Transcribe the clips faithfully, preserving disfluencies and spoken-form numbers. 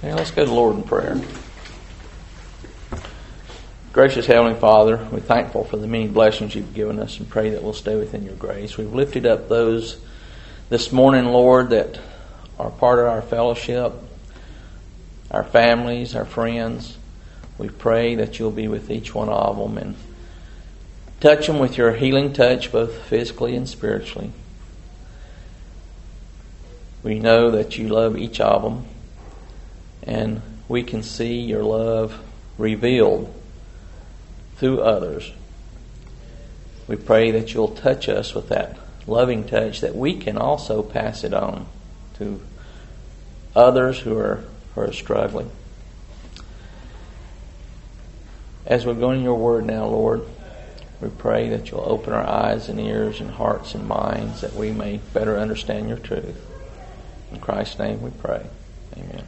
Okay, let's go to the Lord in prayer. Gracious Heavenly Father, we're thankful for the many blessings you've given us and pray that we'll stay within your grace. We've lifted up those this morning, Lord, that are part of our fellowship, our families, our friends. We pray that you'll be with each one of them and touch them with your healing touch, both physically and spiritually. We know that you love each of them, and we can see your love revealed through others. We pray that you'll touch us with that loving touch, that we can also pass it on to others who are, who are struggling. As we're going to your word now, Lord, we pray that you'll open our eyes and ears and hearts and minds that we may better understand your truth. In Christ's name we pray. Amen.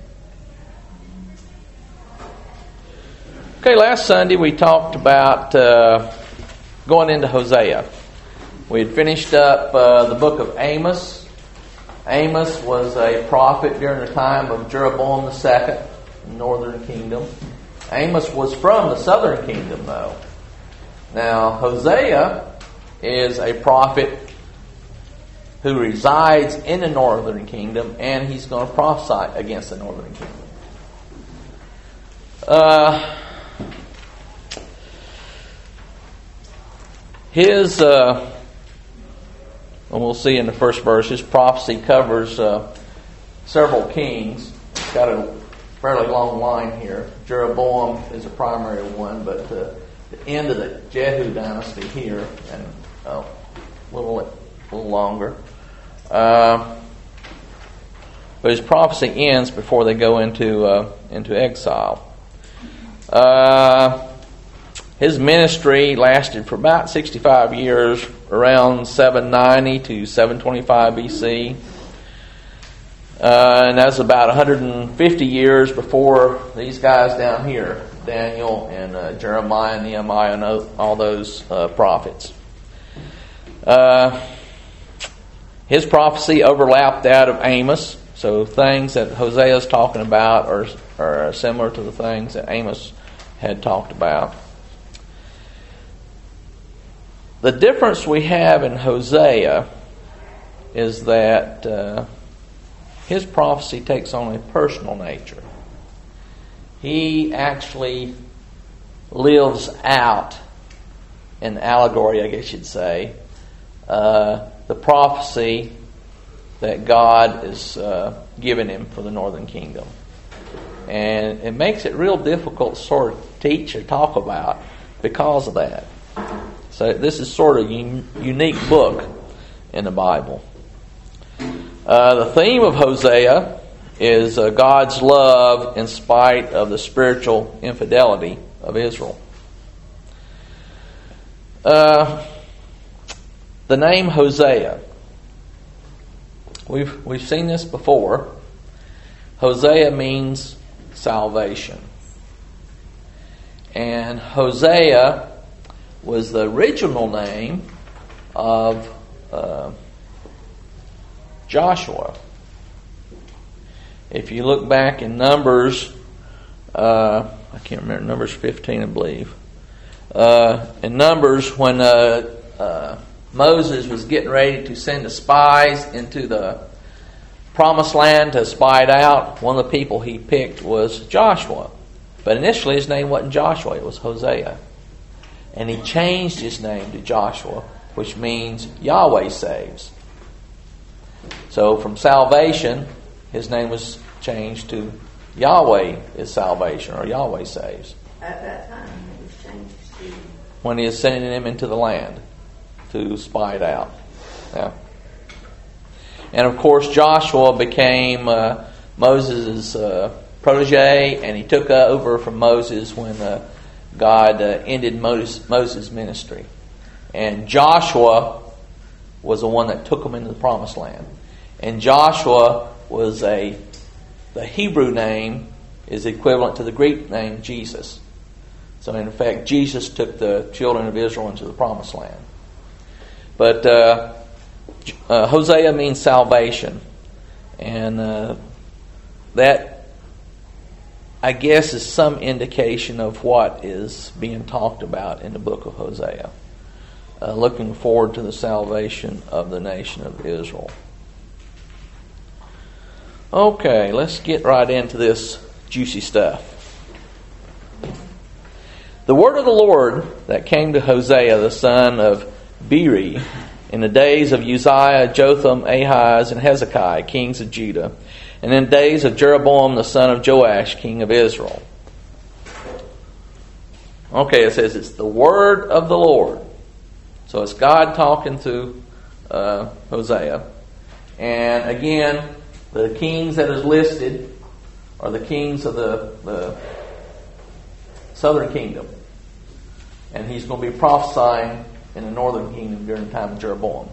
Okay, last Sunday we talked about uh, going into Hosea. We had finished up uh, the book of Amos. Amos was a prophet during the time of Jeroboam the Second, northern kingdom. Amos was from the southern kingdom, though. Now, Hosea is a prophet who resides in the northern kingdom, and he's going to prophesy against the northern kingdom. Uh... His, uh, and we'll see in the first verse, his prophecy covers uh, several kings. It's got a fairly long line here. Jeroboam is a primary one, but uh, the end of the Jehu dynasty here, and uh, a little, a little longer. Uh, but his prophecy ends before they go into uh, into exile. Uh, His ministry lasted for about sixty-five years, around seven ninety to seven twenty-five B C. Uh, and that's about one hundred fifty years before these guys down here, Daniel and uh, Jeremiah, Nehemiah, and all those uh, prophets. Uh, his prophecy overlapped that of Amos, so things that Hosea is talking about are, are similar to the things that Amos had talked about. The difference we have in Hosea is that uh, his prophecy takes on a personal nature. He actually lives out an allegory, I guess you'd say, uh, the prophecy that God is uh, giving him for the northern kingdom. And it makes it real difficult to sort of teach or talk about because of that. So this is sort of a un- unique book in the Bible. Uh, the theme of Hosea is uh, God's love in spite of the spiritual infidelity of Israel. Uh, the name Hosea. We've we've seen this before. Hosea means salvation. And Hosea was the original name of uh, Joshua. If you look back in Numbers, uh, I can't remember, Numbers fifteen, I believe. Uh, in Numbers, when uh, uh, Moses was getting ready to send the spies into the promised land to spy it out, one of the people he picked was Joshua. But initially his name wasn't Joshua, it was Hosea. And he changed his name to Joshua, which means Yahweh saves. So from salvation, his name was changed to Yahweh is salvation, or Yahweh saves. At that time, it was changed to... When he is sending him into the land to spy it out. Yeah. And of course, Joshua became uh, Moses' uh, protege, and he took over from Moses when uh, God uh, ended Moses, Moses' ministry. And Joshua was the one that took him into the promised land. And Joshua was a, the Hebrew name is equivalent to the Greek name Jesus. So in effect, Jesus took the children of Israel into the promised land. But uh, uh, Hosea means salvation. And uh, that I guess, is some indication of what is being talked about in the book of Hosea. Uh, looking forward to the salvation of the nation of Israel. Okay, let's get right into this juicy stuff. The word of the Lord that came to Hosea, the son of Beeri, in the days of Uzziah, Jotham, Ahaz, and Hezekiah, kings of Judah, and in the days of Jeroboam, the son of Joash, king of Israel. Okay, it says it's the word of the Lord. So it's God talking to uh, Hosea. And again, the kings that is listed are the kings of the, the southern kingdom. And he's going to be prophesying in the northern kingdom during the time of Jeroboam.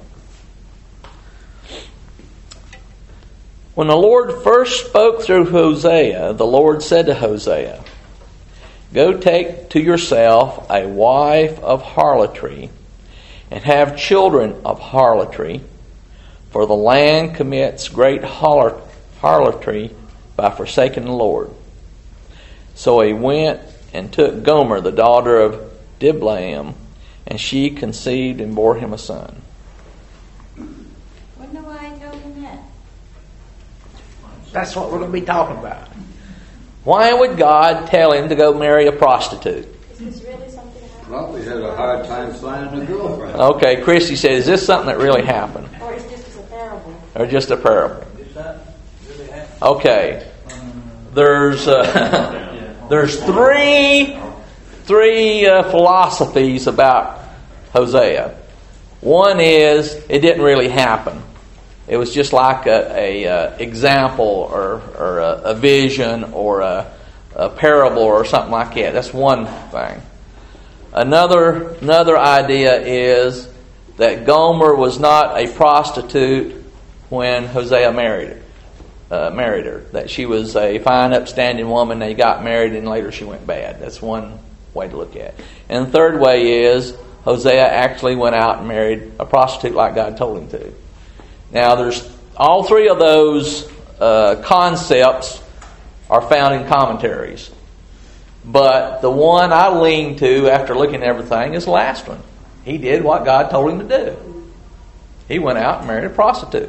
When the Lord first spoke through Hosea, the Lord said to Hosea, "Go take to yourself a wife of harlotry, and have children of harlotry, for the land commits great harlotry by forsaking the Lord." So he went and took Gomer, the daughter of Diblaim, and she conceived and bore him a son. Wonder why I told him that. That's what we're going to be talking about. Why would God tell him to go marry a prostitute? Is this really something that happened? Probably had a hard time finding a girlfriend. Okay, Christy said, is this something that really happened? Or is this just a parable? Or just a parable? Is that really happening? Okay. There's uh, there's three three uh, philosophies about Hosea. One is it didn't really happen. It was just like a, a uh, example or or a, a vision or a, a parable or something like that. That's one thing. Another another idea is that Gomer was not a prostitute when Hosea married her. Uh, married her. That she was a fine, upstanding woman. They got married and later she went bad. That's one way to look at it. And the third way is Hosea actually went out and married a prostitute like God told him to. Now, there's all three of those uh, concepts are found in commentaries. But the one I lean to after looking at everything is the last one. He did what God told him to do. He went out and married a prostitute.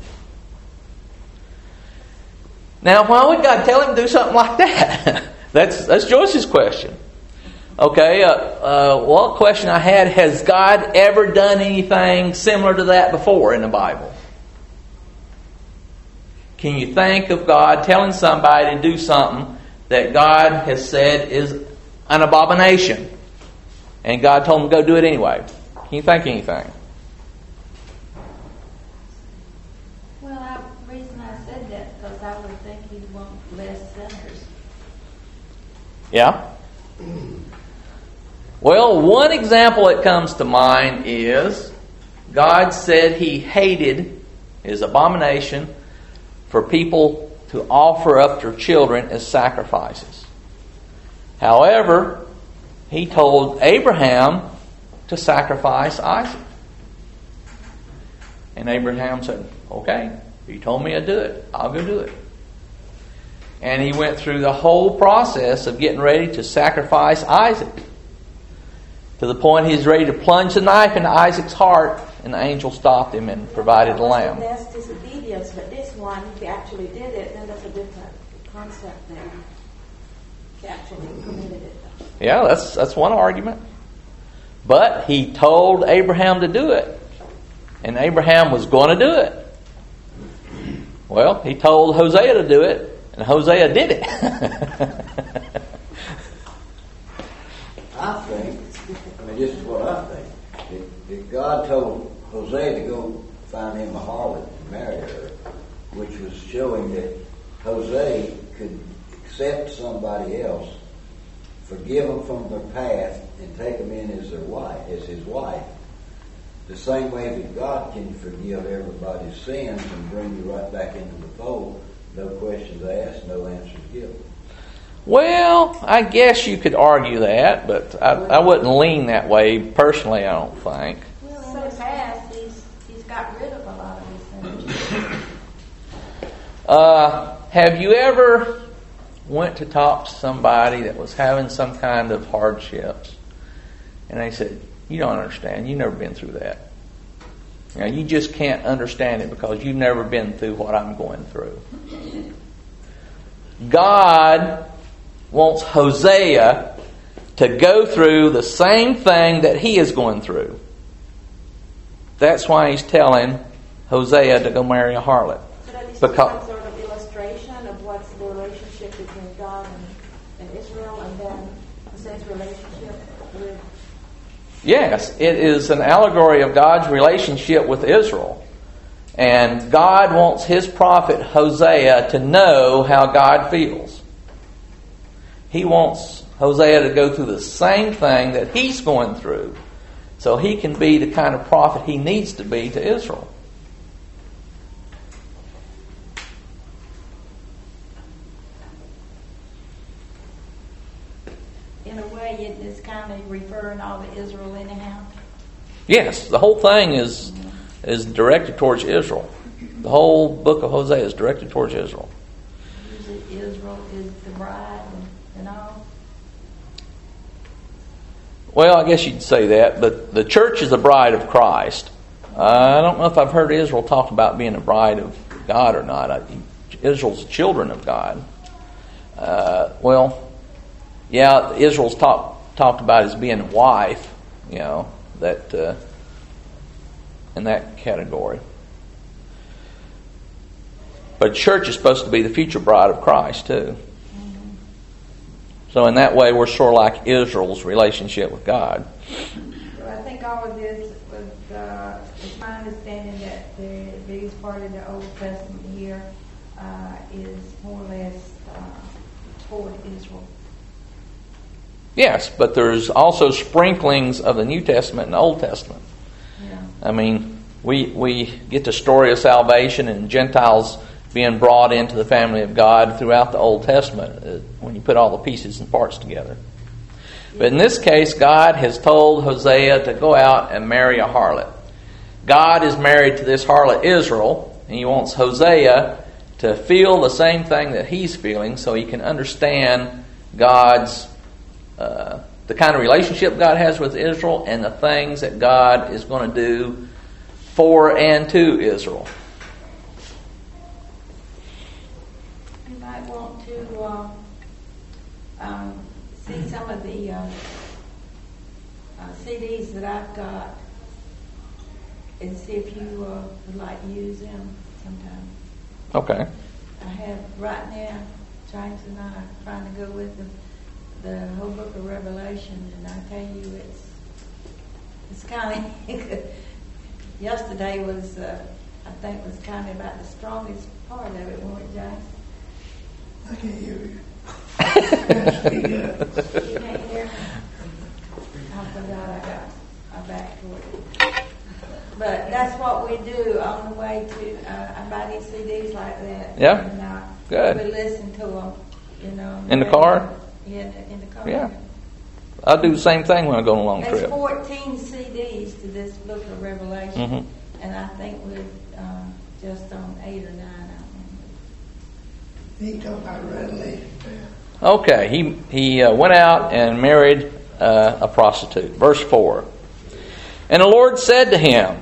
Now, why would God tell him to do something like that? that's that's Joyce's question. Okay, uh, uh, well, question I had, has God ever done anything similar to that before in the Bible? Can you think of God telling somebody to do something that God has said is an abomination, and God told him to go do it anyway? Can you think of anything? Well, I, the reason I said that because I would think he'd want less sinners. Yeah? Well, one example that comes to mind is God said He hated, His abomination, for people to offer up their children as sacrifices. However, He told Abraham to sacrifice Isaac. And Abraham said, okay, you told me to do it. I'll go do it. And he went through the whole process of getting ready to sacrifice Isaac. To the point he was ready to plunge the knife into Isaac's heart, and the angel stopped him and provided the lamb. That's disobedience, but this one, if he actually did it, then that's a different concept there. He actually committed it. Yeah, that's that's one argument. But he told Abraham to do it. And Abraham was going to do it. Well, he told Hosea to do it, and Hosea did it. I think, I mean, this is what I think. If, if God told Hosea to go find him a harlot and marry her, which was showing that Hosea could accept somebody else, forgive them from their past, and take them in as their wife, as his wife. The same way that God can forgive everybody's sins and bring you right back into the fold, no questions asked, no answers given. Well, I guess you could argue that, but I, I wouldn't lean that way personally, I don't think. Well, in the past, he's, he's got rid of a lot of these things. Uh, have you ever went to talk to somebody that was having some kind of hardships, and they said, "You don't understand. You've never been through that. You know, you just can't understand it because you've never been through what I'm going through." God wants Hosea to go through the same thing that he is going through. That's why he's telling Hosea to go marry a harlot. So that is Because, some sort of illustration of what's the relationship between God and, and Israel, and then Hosea's relationship with... yes, it is an allegory of God's relationship with Israel. And God wants his prophet Hosea to know how God feels. He wants Hosea to go through the same thing that he's going through, so he can be the kind of prophet he needs to be to Israel. In a way, it is kind of referring all to Israel anyhow. Yes, the whole thing is is directed towards Israel. The whole book of Hosea is directed towards Israel. Usually Israel is the bride and, and all. Well, I guess you'd say that, but the church is the bride of Christ. Uh, I don't know if I've heard Israel talk about being a bride of God or not. I, Israel's children of God. Uh, well, yeah, Israel's talk, talked about as being a wife, you know, that uh, in that category. But church is supposed to be the future bride of Christ, too. Mm-hmm. So in that way, we're sort of like Israel's relationship with God. Well, I think all of this was, uh, it's my understanding that the biggest part of the Old Testament here uh, is more or less uh, toward Israel. Yes, but there's also sprinklings of the New Testament and the Old Testament. Yeah. I mean, we we get the story of salvation and Gentiles being brought into the family of God throughout the Old Testament uh, when you put all the pieces and parts together. But in this case, God has told Hosea to go out and marry a harlot. God is married to this harlot Israel, and he wants Hosea to feel the same thing that he's feeling so he can understand God's uh, the kind of relationship God has with Israel and the things that God is going to do for and to Israel. You might want to uh, um, see some of the uh, uh, C Ds that I've got and see if you uh, would like to use them sometime. Okay. I have right now, James and I are trying to go with the, the whole book of Revelation, and I tell you, it's it's kind of yesterday was uh, I think was kind of about the strongest part of it, wasn't it, James? I can't hear you. You can't hear me? I forgot I got my back toward it. But that's what we do on the way to, uh, I buy these C Ds like that. Yeah. And, uh, Good. We listen to them, you know. In the car? Yeah, in the, in the car. Yeah. I do the same thing when I go on a long There's trip. fourteen C Ds to this book of Revelation. Mm-hmm. And I think we're uh, just on eight or nine. He talked about Revelation. Okay, he he uh, went out and married uh, a prostitute. Verse four. And the Lord said to him,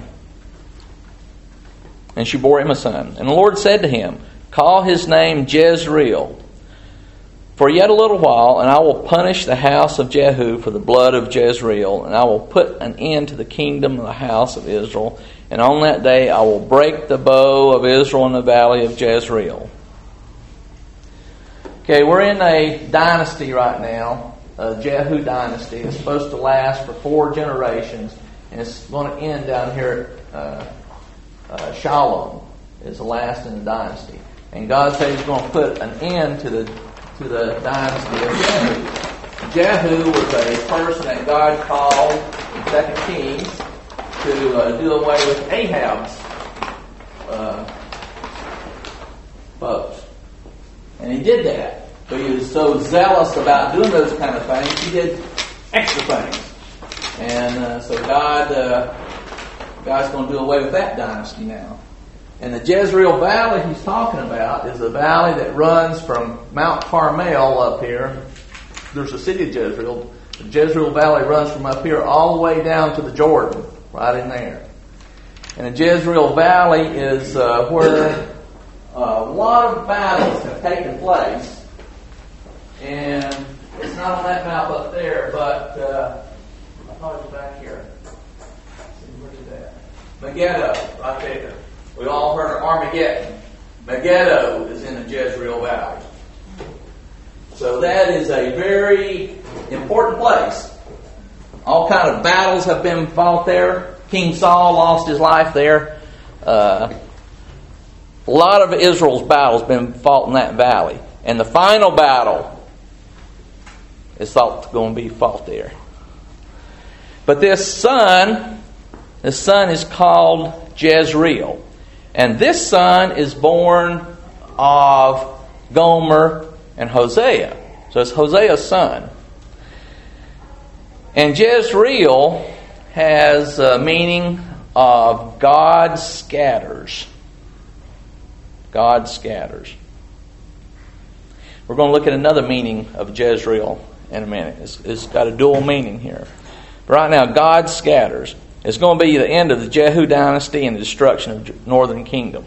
and she bore him a son. And the Lord said to him, call his name Jezreel. For yet a little while, and I will punish the house of Jehu for the blood of Jezreel, and I will put an end to the kingdom of the house of Israel. And on that day I will break the bow of Israel in the valley of Jezreel. Okay, we're in a dynasty right now, a Jehu dynasty. It's supposed to last for four generations, and it's going to end down here at uh, uh, Shalom, is the last in the dynasty. And God said He's going to put an end to the to the dynasty of Jehu. Jehu was a person that God called in Second Kings to uh, do away with Ahab's uh, folks. And he did that. But he was so zealous about doing those kind of things, he did extra things. And uh, so God, uh, God's going to do away with that dynasty now. And the Jezreel Valley he's talking about is a valley that runs from Mount Carmel up here. There's a city of Jezreel. The Jezreel Valley runs from up here all the way down to the Jordan, right in there. And the Jezreel Valley is uh, where uh, a lot of battles have taken place. And it's not on that map up there, but uh, I thought it was back here. Let's see, where's it at? Megiddo, right there. We all heard of Armageddon. Megiddo is in the Jezreel Valley. So that is a very important place. All kind of battles have been fought there. King Saul lost his life there. Uh, a lot of Israel's battles have been fought in that valley. And the final battle is thought going to be fought there. But this son, this son is called Jezreel. And this son is born of Gomer and Hosea. So it's Hosea's son. And Jezreel has a meaning of God scatters. God scatters. We're going to look at another meaning of Jezreel in a minute. It's, it's got a dual meaning here. But right now, God scatters. It's going to be the end of the Jehu dynasty and the destruction of the northern kingdom.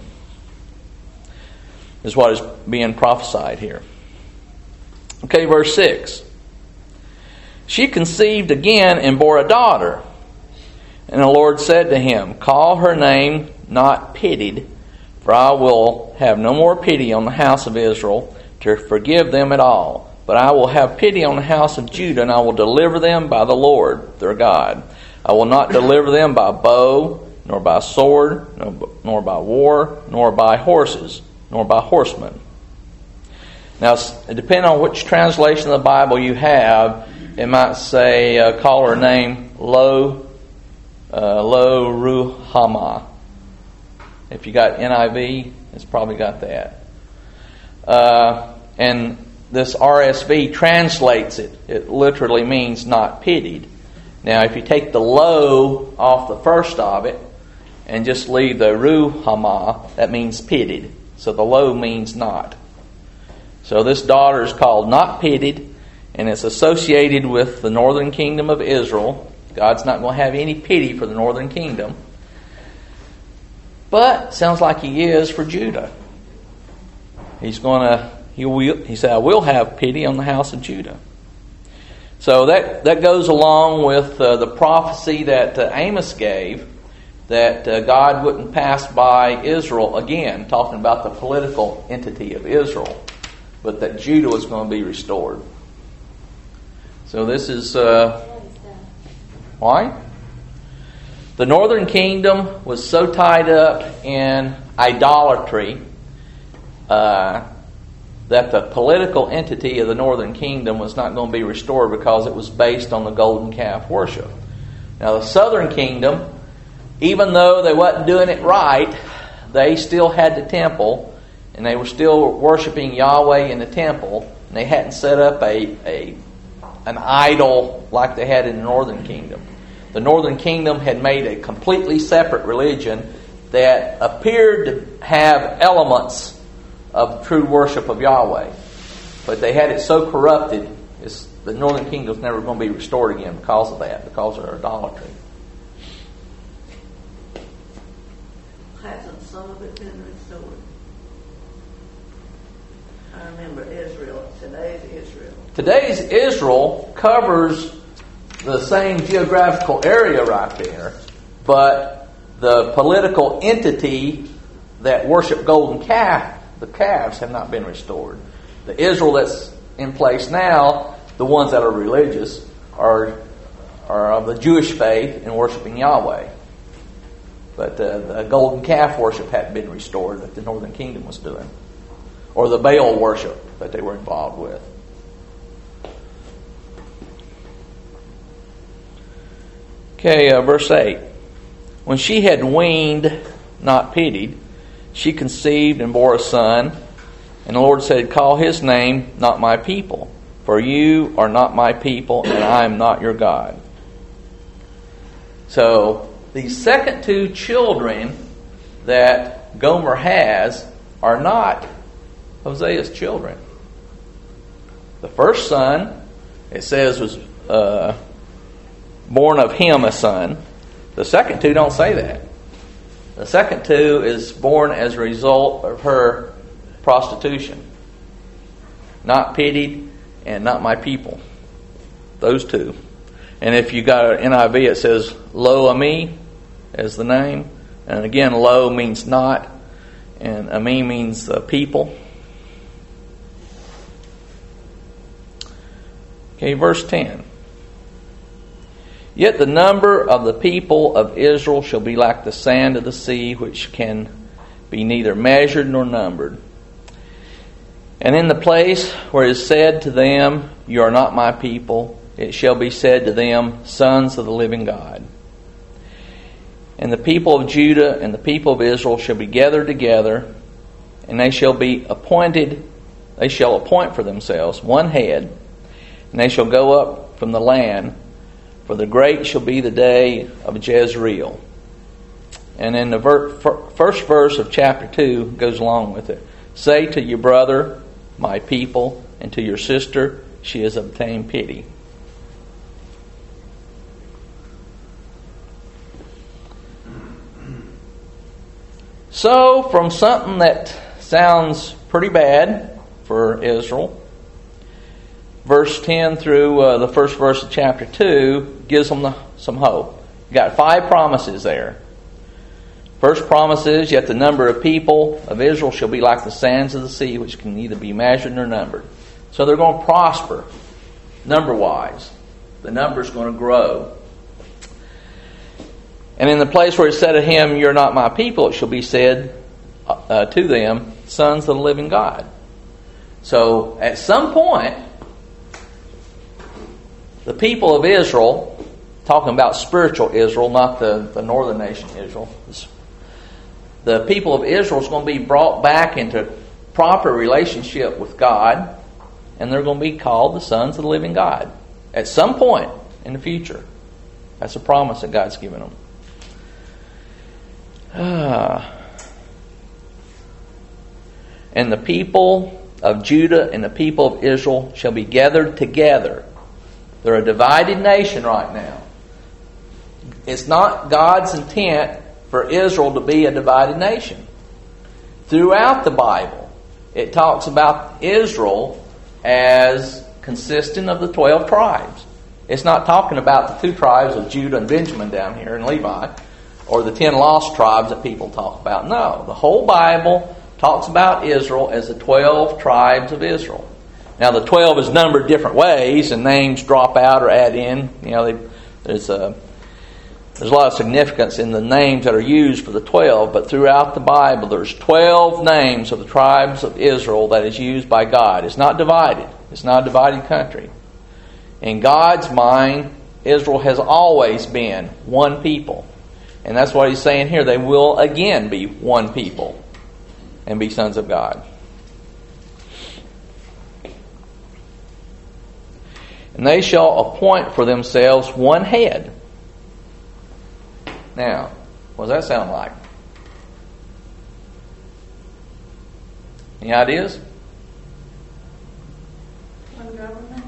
Is what is being prophesied here. Okay, verse six. She conceived again and bore a daughter. And the Lord said to him, call her name Not Pitied, for I will have no more pity on the house of Israel to forgive them at all. But I will have pity on the house of Judah, and I will deliver them by the Lord their God. I will not deliver them by bow, nor by sword, nor by war, nor by horses, nor by horsemen. Now, depending on which translation of the Bible you have, it might say, uh, call her name Lo, uh, Lo Ruhamah. If you got N I V, it's probably got that. Uh, and this R S V translates it. It literally means not pitied. Now, if you take the Lo off the first of it and just leave the Ruhamah, that means pitied. So the Lo means not. So this daughter is called Not Pitied, and it's associated with the northern kingdom of Israel. God's not going to have any pity for the northern kingdom. But sounds like He is for Judah. He's going to, he will, He said, I will have pity on the house of Judah. So that, that goes along with uh, the prophecy that uh, Amos gave, that uh, God wouldn't pass by Israel again, talking about the political entity of Israel, but that Judah was going to be restored. So this is uh, why? The northern kingdom was so tied up in idolatry uh, that the political entity of the northern kingdom was not going to be restored because it was based on the golden calf worship. Now the southern kingdom, even though they wasn't doing it right, they still had the temple, and they were still worshiping Yahweh in the temple, and they hadn't set up a, a an idol like they had in the northern kingdom. The northern kingdom had made a completely separate religion that appeared to have elements of true worship of Yahweh. But they had it so corrupted, it's, the northern kingdom is never going to be restored again because of that, because of their idolatry. Hasn't some of it been restored? I remember Israel, today's Israel. Today's Israel covers the same geographical area right there, but the political entity that worship golden calf, the calves, have not been restored. The Israel that's in place now, the ones that are religious, are are of the Jewish faith and worshiping Yahweh. But uh, the golden calf worship hadn't been restored that the northern kingdom was doing, or the Baal worship that they were involved with. Okay, uh, verse eight. When she had weaned, not pitied, she conceived and bore a son, and the Lord said, call his name Not My People, for you are not my people, and I am not your God. So, these second two children that that Gomer has are not Hosea's children. The first son, it says, was uh, born of him a son. The second two don't say that. The second two is born as a result of her prostitution. Not pitied and not my people. Those two. And if you got an N I V, it says Lo Ami as the name. And again, Lo means not, and Ami means uh, people. Okay, verse ten. Yet the number of the people of Israel shall be like the sand of the sea, which can be neither measured nor numbered. And in the place where it is said to them, You are not my people, it shall be said to them, Sons of the living God. And the people of Judah and the people of Israel shall be gathered together, and they shall be appointed, they shall appoint for themselves one head, and they shall go up from the land, for the great shall be the day of Jezreel. And in the ver- first verse of chapter two goes along with it. Say to your brother, my people, and to your sister, she has obtained pity. So, from something that sounds pretty bad for Israel, verse ten through uh, the first verse of chapter two gives them the, some hope. You got five promises there. First promise is, yet the number of people of Israel shall be like the sands of the sea, which can neither be measured nor numbered. So they're going to prosper, number-wise. The number's going to grow. And in the place where it said to him, You're not my people, it shall be said uh, to them, Sons of the living God. So at some point, the people of Israel, talking about spiritual Israel, not the, the northern nation Israel, the people of Israel is going to be brought back into proper relationship with God, and they're going to be called the sons of the living God at some point in the future. That's a promise that God's given them. Ah. And the people of Judah and the people of Israel shall be gathered together. They're a divided nation right now. It's not God's intent for Israel to be a divided nation. Throughout the Bible, it talks about Israel as consisting of the twelve tribes. It's not talking about the two tribes of Judah and Benjamin down here in Levi, or the ten lost tribes that people talk about. No, the whole Bible talks about Israel as the twelve tribes of Israel. Now, the twelve is numbered different ways, and names drop out or add in. You know, they, there's a there's a lot of significance in the names that are used for the twelve, but throughout the Bible, there's twelve names of the tribes of Israel that is used by God. It's not divided. It's not a divided country. In God's mind, Israel has always been one people. And that's what he's saying here. They will again be one people and be sons of God. And they shall appoint for themselves one head. Now, what does that sound like? Any ideas? One government?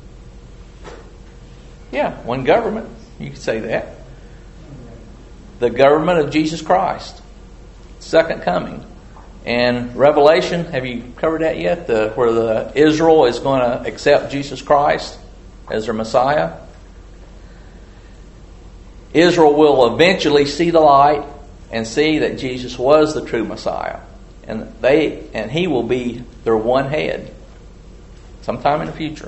Yeah, one government. You could say that. The government of Jesus Christ. Second coming. And Revelation, have you covered that yet? The, where the Israel is going to accept Jesus Christ as their Messiah. Israel will eventually see the light and see that Jesus was the true Messiah. And they and he will be their one head sometime in the future.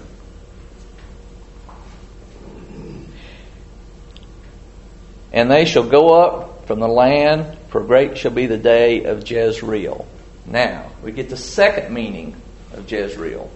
And they shall go up from the land, for great shall be the day of Jezreel. Now, we get the second meaning of Jezreel.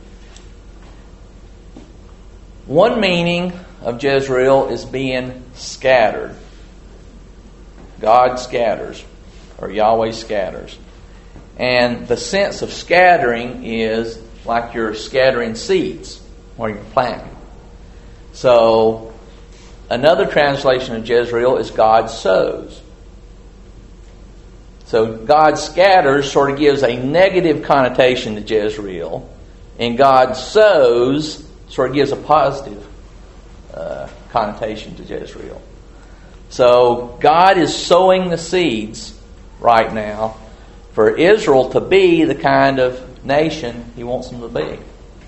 One meaning of Jezreel is being scattered. God scatters, or Yahweh scatters. And the sense of scattering is like you're scattering seeds or you're planting. So, another translation of Jezreel is God sows. So God scatters sort of gives a negative connotation to Jezreel, and God sows sort of gives a positive uh, connotation to Jezreel. So God is sowing the seeds right now for Israel to be the kind of nation He wants them to be.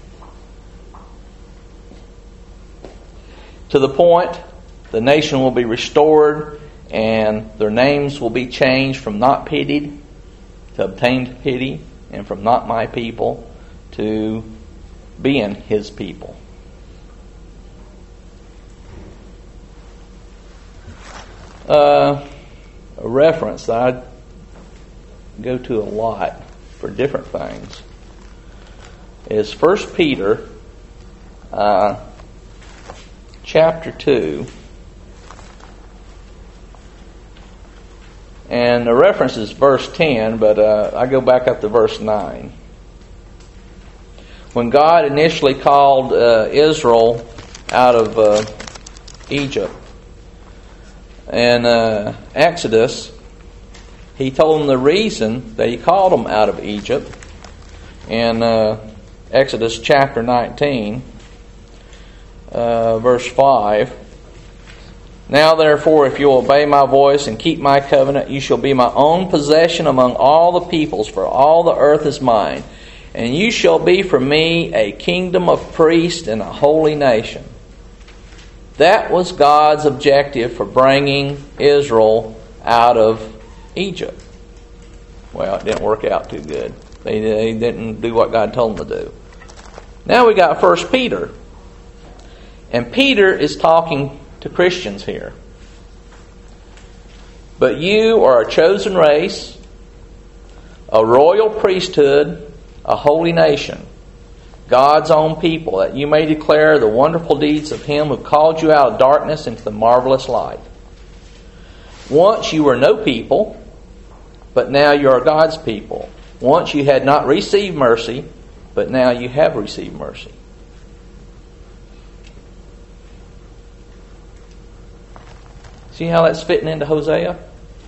To the point, the nation will be restored and their names will be changed from not pitied to obtained pity, and from not my people to being His people. Uh, a reference that I go to a lot for different things is First Peter uh, chapter two. And the reference is verse ten, but uh, I go back up to verse nine. When God initially called uh, Israel out of uh, Egypt, in uh, Exodus, He told them the reason that He called them out of Egypt. In uh, Exodus chapter nineteen, uh, verse five, "Now therefore, if you will obey my voice and keep my covenant, you shall be my own possession among all the peoples, for all the earth is mine. And you shall be for me a kingdom of priests and a holy nation." That was God's objective for bringing Israel out of Egypt. Well, it didn't work out too good. They, they didn't do what God told them to do. Now we got First Peter. And Peter is talking to Christians here. "But you are a chosen race, a royal priesthood, a holy nation, God's own people, that you may declare the wonderful deeds of Him who called you out of darkness into the marvelous light. Once you were no people, but now you are God's people. Once you had not received mercy, but now you have received mercy." See how that's fitting into Hosea?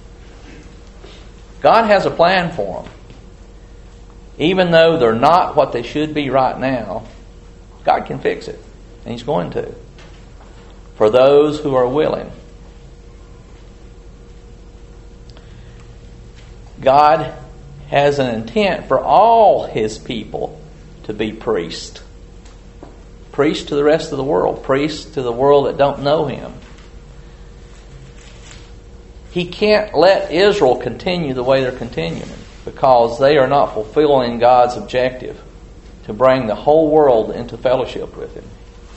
God has a plan for them. Even though they're not what they should be right now, God can fix it. And He's going to. For those who are willing. God has an intent for all His people to be priests. Priests to the rest of the world. Priests to the world that don't know Him. He can't let Israel continue the way they're continuing, because they are not fulfilling God's objective to bring the whole world into fellowship with Him.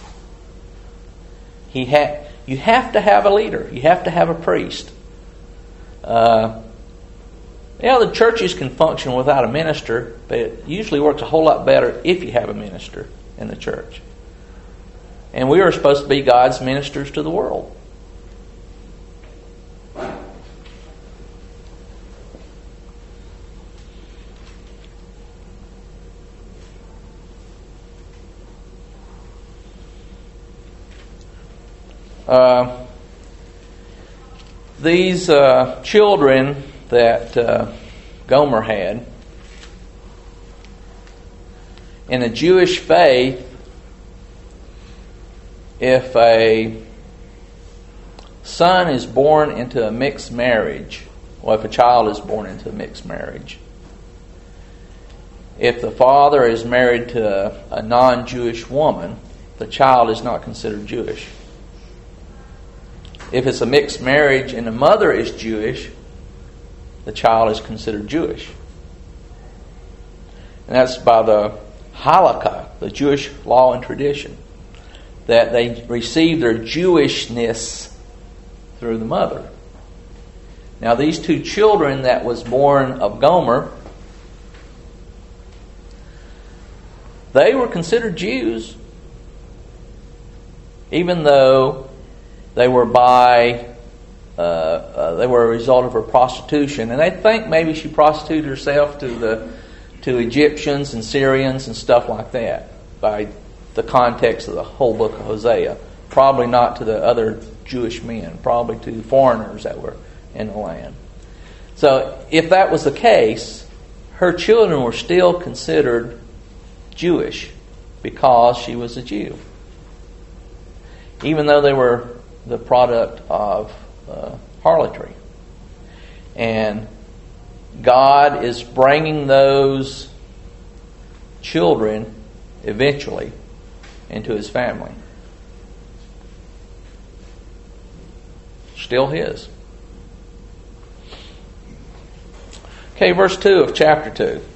He ha- you have to have a leader. You have to have a priest. Uh, you know, the churches can function without a minister, but it usually works a whole lot better if you have a minister in the church. And we are supposed to be God's ministers to the world. Uh, these uh, children that uh, Gomer had, in a Jewish faith, if a son is born into a mixed marriage, or if a child is born into a mixed marriage, if the father is married to a, a non-Jewish woman, the child is not considered Jewish. If it's a mixed marriage and the mother is Jewish, the child is considered Jewish. And that's by the halakha, the Jewish law and tradition, that they receive their Jewishness through the mother. Now these two children that was born of Gomer, they were considered Jews, even though they were by uh, uh, they were a result of her prostitution, and they think maybe she prostituted herself to the to Egyptians and Syrians and stuff like that by the context of the whole book of Hosea. Probably not to the other Jewish men, probably to foreigners that were in the land. So if that was the case, her children were still considered Jewish because she was a Jew, even though they were the product of uh, harlotry. And God is bringing those children eventually into His family. Still His. Okay, verse two of chapter two.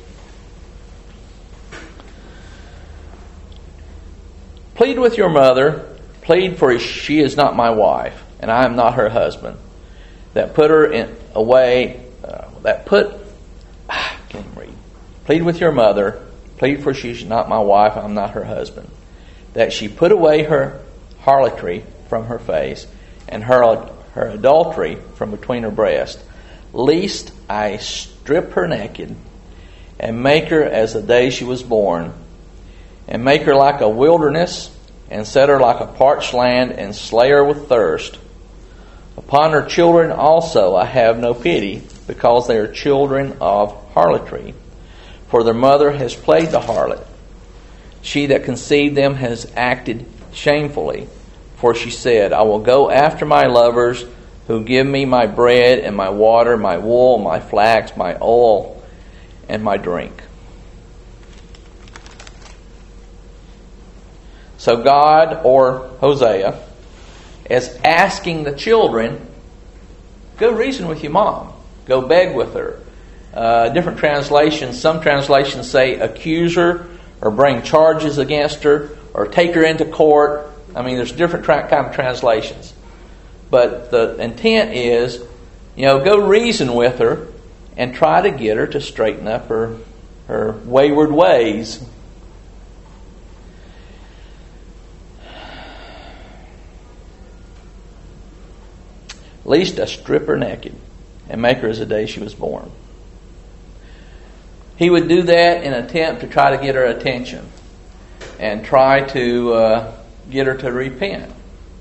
Plead with your mother, plead, for she is not my wife, and I am not her husband. That put her in away, uh, that put, ah, I can't even read. Plead with your mother, plead, for she is not my wife, I am not her husband. That she put away her harlotry from her face, and her, her adultery from between her breasts, lest I strip her naked, and make her as the day she was born, and make her like a wilderness, and set her like a parched land, and slay her with thirst. Upon her children also I have no pity, because they are children of harlotry. For their mother has played the harlot. She that conceived them has acted shamefully. For she said, I will go after my lovers, who give me my bread and my water, my wool, my flax, my oil, and my drink. So God, or Hosea, is asking the children, go reason with your mom. Go beg with her. Uh, different translations, some translations say accuse her, or bring charges against her, or take her into court. I mean, there's different tra- kind of translations. But the intent is, you know, go reason with her and try to get her to straighten up her, her wayward ways. Lest I strip her naked and make her as the day she was born. He would do that in an attempt to try to get her attention and try to uh, get her to repent.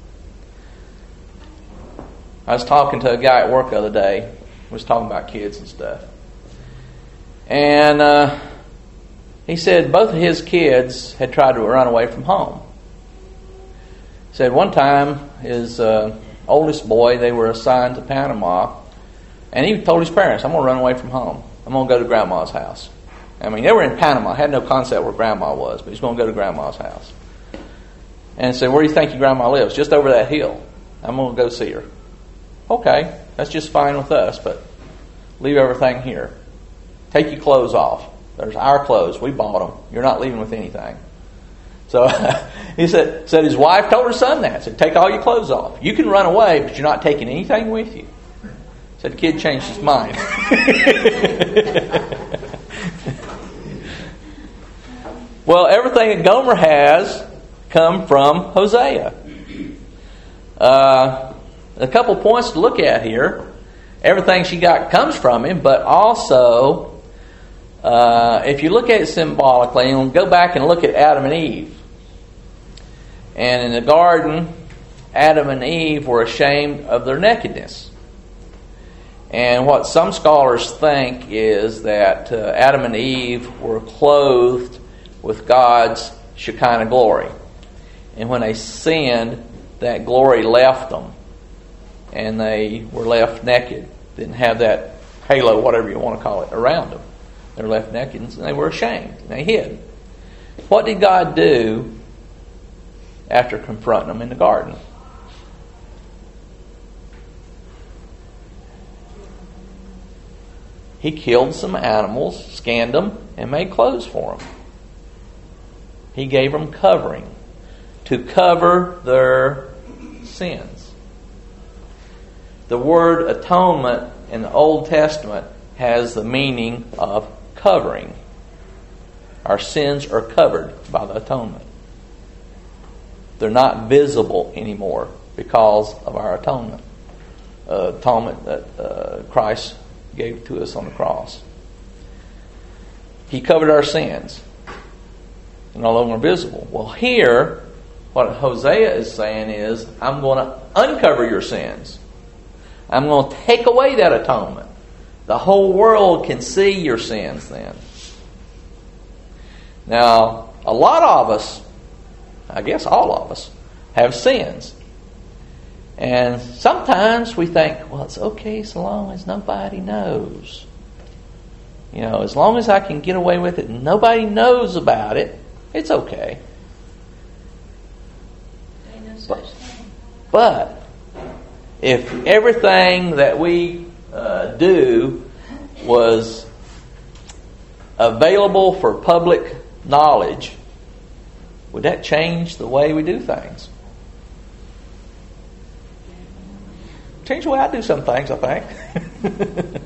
I was talking to a guy at work the other day. We was talking about kids and stuff. And uh, he said both of his kids had tried to run away from home. He said one time his uh, oldest boy, they were assigned to Panama, and he told his parents, I'm going to run away from home. I'm going to go to Grandma's house. I mean, they were in Panama. Had no concept where Grandma was, but he's going to go to Grandma's house. And said, where do you think your Grandma lives? Just over that hill. I'm going to go see her. Okay, that's just fine with us, but leave everything here. Take your clothes off. There's our clothes. We bought them. You're not leaving with anything. So he said, said his wife told her son that. Said, take all your clothes off. You can run away, but you're not taking anything with you. Said the kid changed his mind. Well, everything that Gomer has come from Hosea. Uh, a couple points to look at here. Everything she got comes from him, but also, uh, if you look at it symbolically, and go back and look at Adam and Eve. And in the garden, Adam and Eve were ashamed of their nakedness. And what some scholars think is that uh, Adam and Eve were clothed with God's Shekinah glory. And when they sinned, that glory left them. And they were left naked. Didn't have that halo, whatever you want to call it, around them. They were left naked and they were ashamed. And they hid. What did God do after confronting them in the garden? He killed some animals, skinned them, and made clothes for them. He gave them covering to cover their sins. The word atonement in the Old Testament has the meaning of covering. Our sins are covered by the atonement. They're not visible anymore because of our atonement. Uh, atonement that uh, Christ gave to us on the cross. He covered our sins. They're no longer visible. Well, here, what Hosea is saying is, I'm going to uncover your sins. I'm going to take away that atonement. The whole world can see your sins then. Now, a lot of us, I guess all of us, have sins. And sometimes we think, well, it's okay so long as nobody knows. You know, as long as I can get away with it and nobody knows about it, it's okay. Ain't no such But, thing. but if everything that we uh, do was available for public knowledge, would that change the way we do things? Change the way I do some things, I think.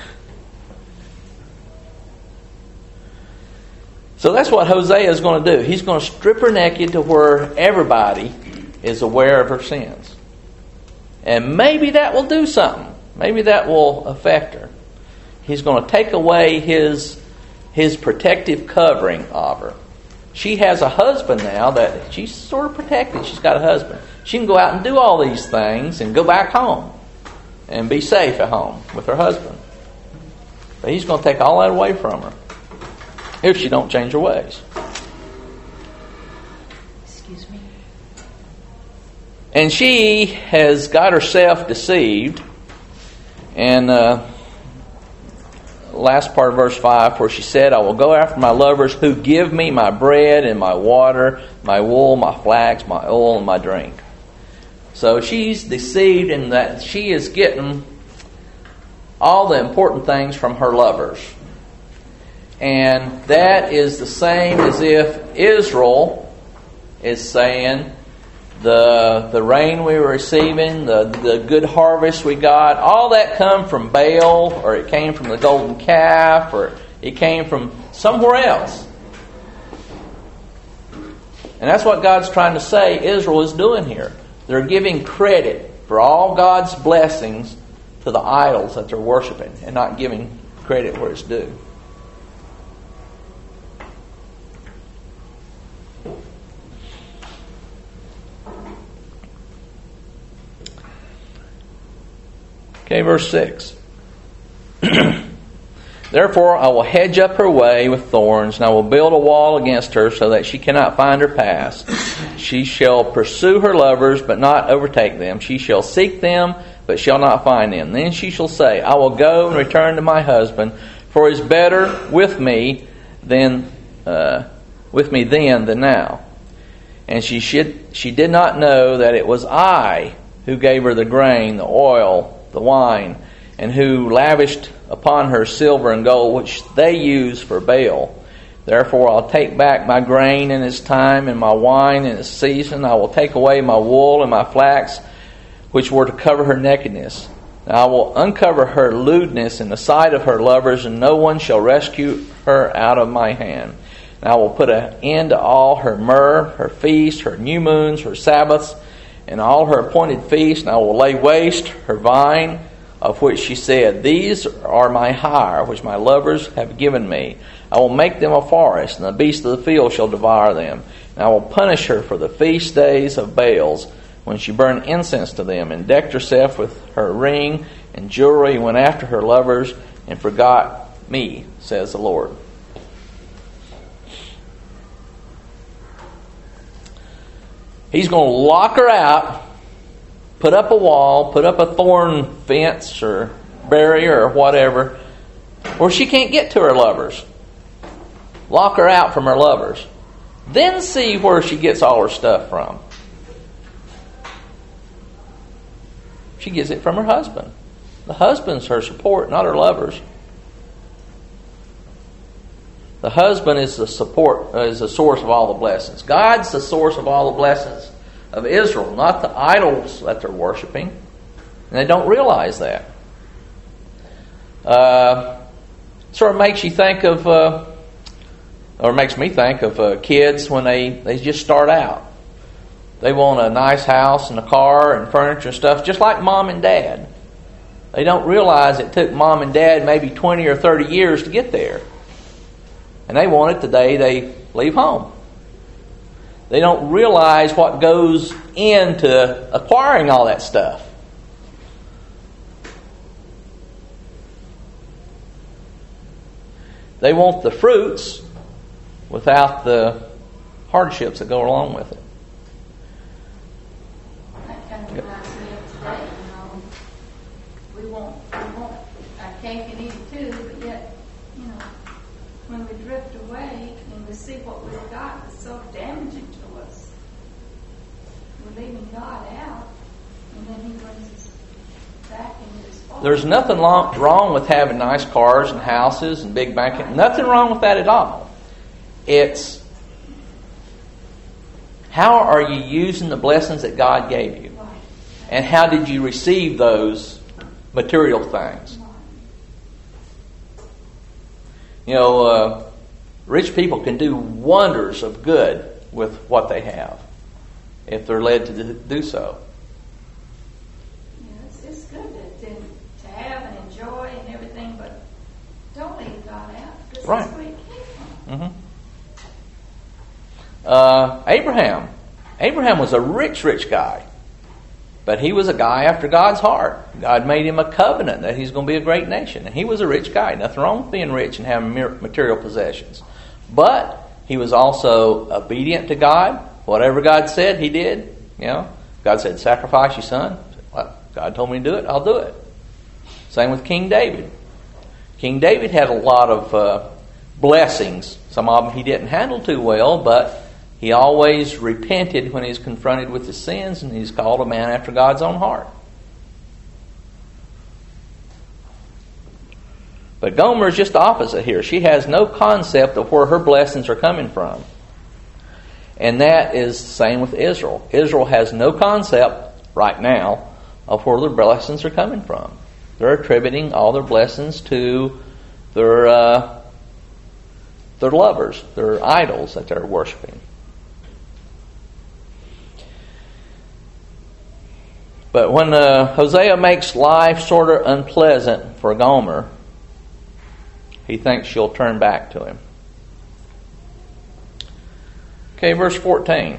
So that's what Hosea is going to do. He's going to strip her naked to where everybody is aware of her sins. And maybe that will do something. Maybe that will affect her. He's going to take away his, his protective covering of her. She has a husband now that she's sort of protected. She's got a husband. She can go out and do all these things and go back home and be safe at home with her husband. But he's going to take all that away from her if she don't change her ways. Excuse me. And she has got herself deceived. And uh, last part of verse five, where she said, I will go after my lovers who give me my bread and my water, my wool, my flax, my oil, and my drink. So she's deceived in that she is getting all the important things from her lovers. And that is the same as if Israel is saying, the the rain we were receiving, the, the good harvest we got, all that come from Baal, or it came from the golden calf, or it came from somewhere else. And that's what God's trying to say Israel is doing here. They're giving credit for all God's blessings to the idols that they're worshiping and not giving credit where it's due. Okay, verse six. Therefore I will hedge up her way with thorns, and I will build a wall against her so that she cannot find her paths. She shall pursue her lovers, but not overtake them. She shall seek them, but shall not find them. Then she shall say, I will go and return to my husband, for he is better with me than uh, with me then than now. And she should, she did not know that it was I who gave her the grain, the oil, the wine, and who lavished upon her silver and gold, which they use for Baal. Therefore I'll take back my grain in its time, and my wine in its season. I will take away my wool and my flax, which were to cover her nakedness. Now I will uncover her lewdness in the sight of her lovers, and no one shall rescue her out of my hand. And I will put an end to all her myrrh, her feasts, her new moons, her Sabbaths, and all her appointed feasts, and I will lay waste her vine, of which she said, These are my hire, which my lovers have given me. I will make them a forest, and the beasts of the field shall devour them. And I will punish her for the feast days of Baals, when she burned incense to them, and decked herself with her ring and jewelry, and went after her lovers, and forgot me, says the Lord. He's going to lock her out, put up a wall, put up a thorn fence or barrier or whatever, where she can't get to her lovers. Lock her out from her lovers. Then see where she gets all her stuff from. She gets it from her husband. The husband's her support, not her lovers. The husband is the support, uh, is the source of all the blessings. God's the source of all the blessings of Israel, not the idols that they're worshiping. And they don't realize that. Uh, sort of makes you think of, uh, or makes me think of uh, kids when they, they just start out. They want a nice house and a car and furniture and stuff, just like mom and dad. They don't realize it took mom and dad maybe twenty or thirty years to get there. And they want it the day they leave home. They don't realize what goes into acquiring all that stuff. They want the fruits without the hardships that go along with it. That kind of reminds me of today, you know. We want, we want our cake and eat it too, but yet, you know, when we drift away and we see what we've got is so damaging to us, we're leaving God out, and then He brings us back into His fold. There's nothing long, wrong with having nice cars and houses and big banking. Nothing wrong with that at all. It's how are you using the blessings that God gave you? And how did you receive those material things? You know, uh, rich people can do wonders of good with what they have if they're led to do so. Yeah, it's, it's good to, to, to have and enjoy and everything, but don't leave God out, because Right. that's where He came from. Mm-hmm. Uh, Abraham. Abraham was a rich, rich guy. But he was a guy after God's heart. God made him a covenant that he's going to be a great nation. And he was a rich guy. Nothing wrong with being rich and having material possessions. But he was also obedient to God. Whatever God said, he did. You know, God said, sacrifice your son. Well, God told me to do it, I'll do it. Same with King David. King David had a lot of uh, blessings. Some of them he didn't handle too well, but he always repented when he was confronted with his sins, and he's called a man after God's own heart. But Gomer is just the opposite here. She has no concept of where her blessings are coming from. And that is the same with Israel. Israel has no concept right now of where their blessings are coming from. They're attributing all their blessings to their uh, their lovers, their idols that they're worshiping. But when uh, Hosea makes life sort of unpleasant for Gomer, he thinks she'll turn back to him. Okay, verse fourteen.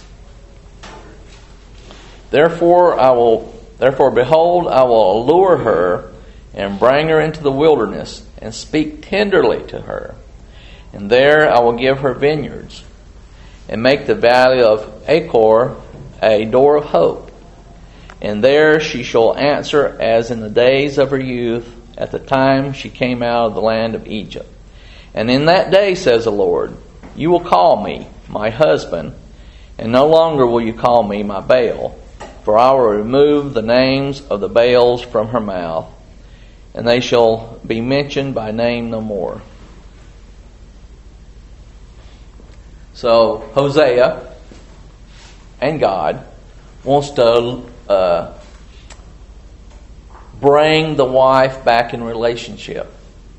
Therefore I will therefore behold, I will allure her and bring her into the wilderness and speak tenderly to her. And there I will give her vineyards and make the valley of Achor a door of hope. And there she shall answer as in the days of her youth, at the time she came out of the land of Egypt. And in that day, says the Lord, you will call me my husband, and no longer will you call me my Baal, for I will remove the names of the Baals from her mouth, and they shall be mentioned by name no more. So Hosea and God wants to uh, bring the wife back in relationship.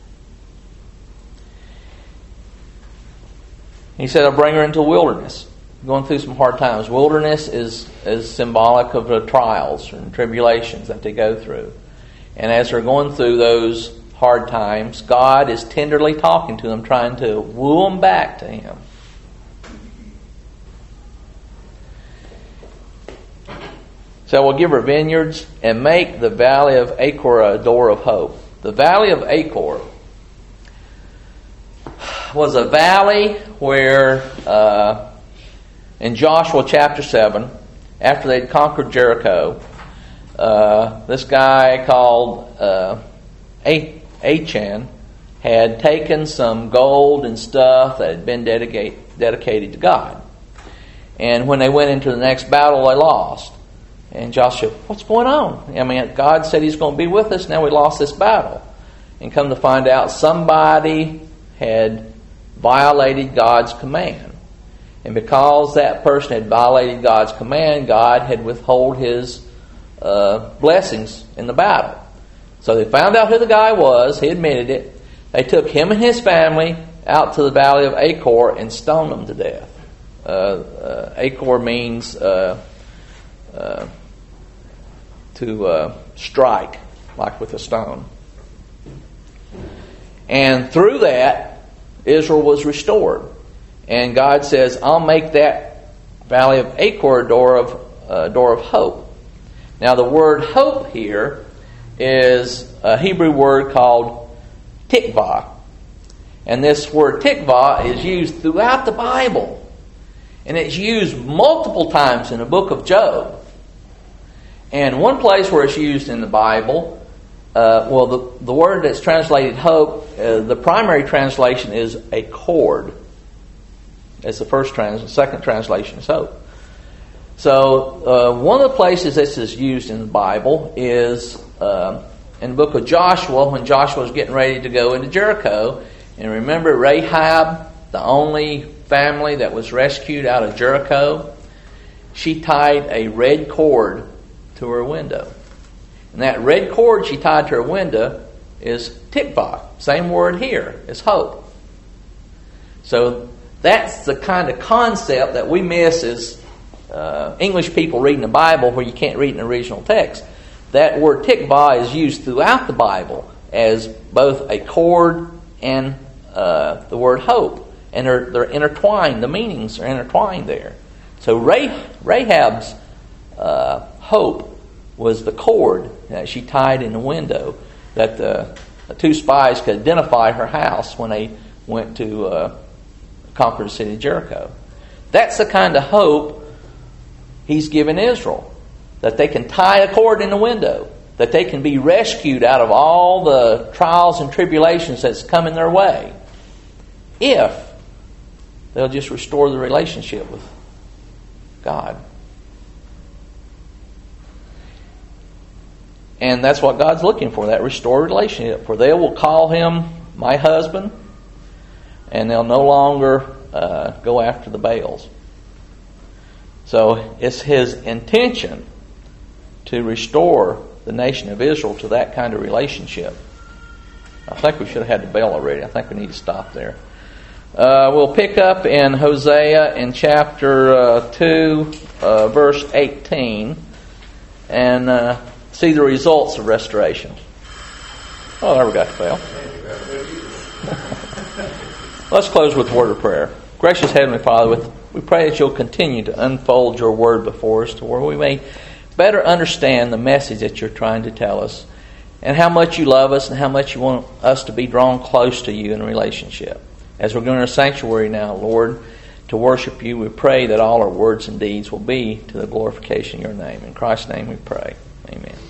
He said, I'll bring her into wilderness. Going through some hard times. Wilderness is, is symbolic of the trials and tribulations that they go through. And as they're going through those hard times, God is tenderly talking to them, trying to woo them back to Him. So we'll give her vineyards and make the valley of Achor a door of hope. The valley of Achor was a valley where, uh, in Joshua chapter seven, after they'd conquered Jericho, uh, this guy called uh, Achan had taken some gold and stuff that had been dedicate, dedicated to God. And when they went into the next battle, they lost. And Joshua, what's going on? I mean, God said He's going to be with us. Now we lost this battle. And come to find out, somebody had violated God's command. And because that person had violated God's command, God had withheld His uh, blessings in the battle. So they found out who the guy was. He admitted it. They took him and his family out to the valley of Achor and stoned them to death. Uh, uh, Achor means uh, uh, to uh, strike, like with a stone. And through that, Israel was restored. And God says, I'll make that valley of Achor a door of, uh, door of hope. Now the word hope here is a Hebrew word called tikvah. And this word tikvah is used throughout the Bible. And it's used multiple times in the book of Job. And one place where it's used in the Bible, uh, well, the, the word that's translated hope, uh, the primary translation is a cord. That's the first trans. The second translation is hope. So uh, one of the places this is used in the Bible is uh, in the book of Joshua, when Joshua was getting ready to go into Jericho. And remember Rahab, the only family that was rescued out of Jericho? She tied a red cord to her window. And that red cord she tied to her window is tikvah. Same word here as hope. So that's the kind of concept that we miss as uh, English people reading the Bible, where you can't read an original text. That word tikvah is used throughout the Bible as both a cord and uh, the word hope. And they're, they're intertwined. The meanings are intertwined there. So Rahab's uh, hope was the cord that she tied in the window, that the, the two spies could identify her house when they went to uh, conquer the city of Jericho. That's the kind of hope he's given Israel, that they can tie a cord in the window, that they can be rescued out of all the trials and tribulations that's coming their way, if they'll just restore the relationship with God. And that's what God's looking for, that restored relationship, for they will call him my husband, and they'll no longer uh, go after the Baals. So it's his intention to restore the nation of Israel to that kind of relationship. I think we should have had the bell already. I think we need to stop there. Uh, we'll pick up in Hosea in chapter uh, two, uh, verse eighteen, and uh, see the results of restoration. Oh, there we got the bell. Let's close with a word of prayer. Gracious Heavenly Father, we pray that you'll continue to unfold your word before us to where we may better understand the message that you're trying to tell us, and how much you love us and how much you want us to be drawn close to you in a relationship. As we're going to our sanctuary now, Lord, to worship you, we pray that all our words and deeds will be to the glorification of your name. In Christ's name we pray. Amen.